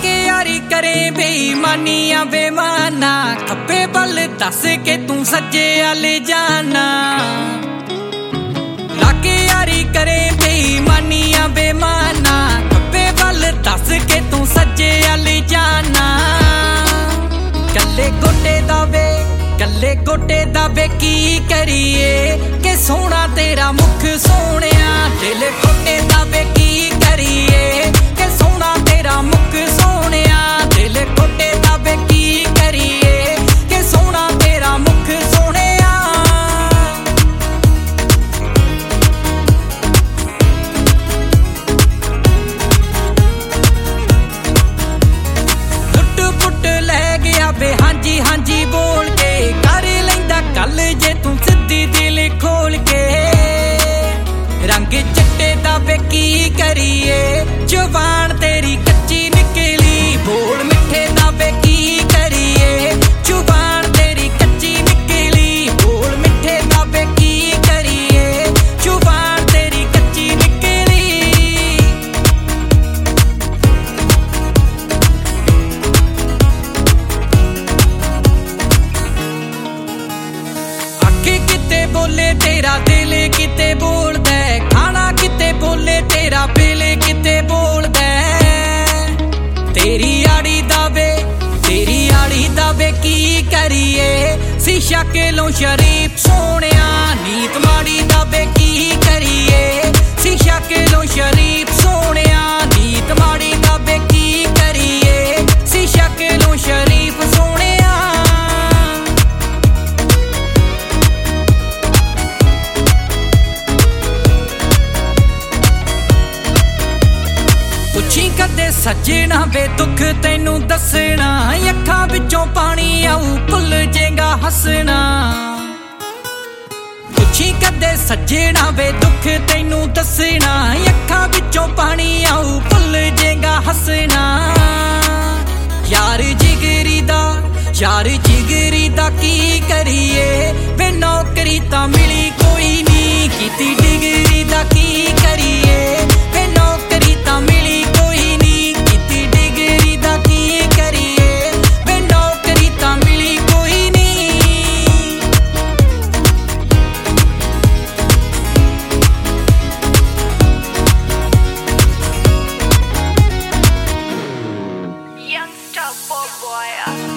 लाके यारी करे बेईमानियां बेमाना खब्बे बल दस के तू सज्जे आले जाना लाके यारी करे बेईमानियां बेमाना खब्बे बल दस के तू सज्जे आले जाना कल्ले गोटे दावे की करिए के सोना तेरा मुख सोहणिया दिल गोटे दावे की करिए के सोना तेरा मुख सोहणिया दिल गोटे दावे की करिए के सोना तेरा मुख सोहणिया लुट पुट लै गया बे हांजी हांजी बोल के कर लैंदा गल जे तू सिद्धी दिल खोल के रंग चिट्टे दावे की करिए जुबान तेरी कच्ची निकली बोल मिठे दावे की करिए जुबान तेरी कच्ची निकली बोल मिठे दावे की करिए जुबान तेरी कच्ची निकली आखे किते बोले तेरा दिल किते बोलदा खाना किते बोले तेरा बिल किते बोलदा तेरी आड़ी दावे की करिए शीशा केलों शरीफ सोहणिया नीत माड़ी दावे की करिए शीशा केलों शरीफ सोहणिया नीत माड़ी दावे की करिए शीशा केलों शरीफ सोहणिया पुछी कदे सजना वे दुख तैनू दसना अखां विचों पानी आऊ भुल जेगा हसना पुछी कदे सजना वे दुख तैनू दसना अखां विचों पानी आऊ भुल जेगा हसना यार जिगरी दा की करिए वे नौकरी तां मिली कोई नहीं कीती डिगरी दा की करिए वे नौकरी तां मिली कोई नहीं कीती डिगरी दा की करिए वे नौकरी तां मिली कोई नहीं Young star boy.